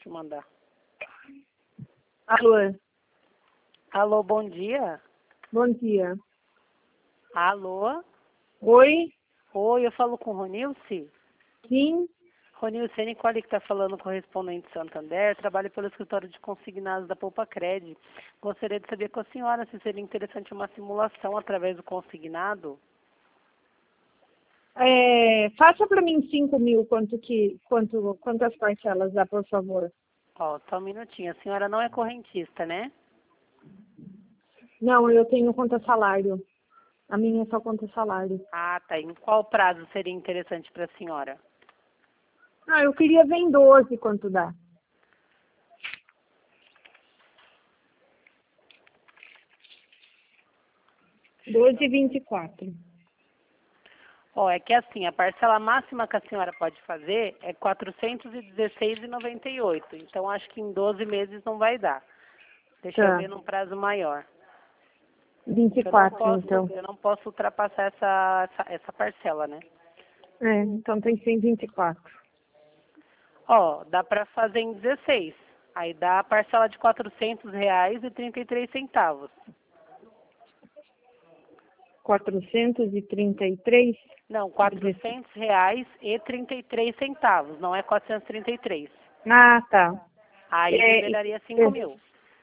te mandar. Alô? Alô, bom dia. Bom dia. Alô? Oi? Oi, eu falo com Ronilce? Sim? Ronilce, é Nicole que está falando, correspondente Santander. Trabalho pelo escritório de consignados da Poupa Cred. Gostaria de saber com a senhora se seria interessante uma simulação através do consignado. Faça para mim 5 mil, quantas parcelas dá, por favor? Ó, só um minutinho. A senhora não é correntista, né? Não, eu tenho conta salário. A minha é só conta salário. Ah, tá. Em qual prazo seria interessante para a senhora? Eu queria ver em 12 quanto dá. R$12,24. Ó, é que assim, a parcela máxima que a senhora pode fazer é R$ 416,98. Então, acho que em 12 meses não vai dar. Deixa eu ver num prazo maior. 24, então. Eu não posso ultrapassar essa parcela, né? Então tem 124. Ó, dá para fazer em 16. Aí dá a parcela de R$ 400,33. 433? Não, R$ 400,33. Não é 433. Ah, tá. Aí liberaria 5 mil.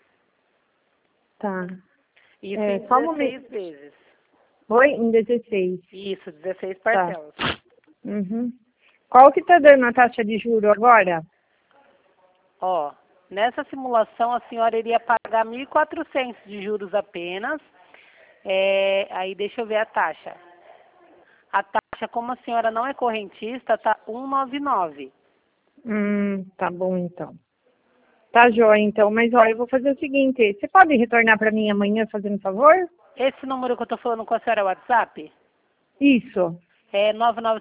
Tá. Isso em Só um 16 vezes. Oi? Em 16. Isso, 16 Tá. parcelas. Uhum. Qual que tá dando a taxa de juro agora? Ó, nessa simulação a senhora iria pagar 1.400 de juros apenas. Aí deixa eu ver a taxa. A taxa, como a senhora não é correntista, tá 199. Tá bom então. Tá jóia então, mas olha, eu vou fazer o seguinte, você pode retornar para mim amanhã, fazendo favor? Esse número que eu tô falando com a senhora é o WhatsApp? Isso, É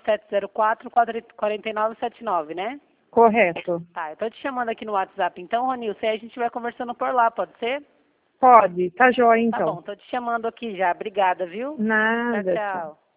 99704-4979, né? correto. Tá, eu tô te chamando aqui no WhatsApp. Então, Ronilson, aí a gente vai conversando por lá, pode ser? Pode, tá jóia Tá então. bom, tô te chamando aqui já. Obrigada, viu? Tchau, Nada, tchau. tchau.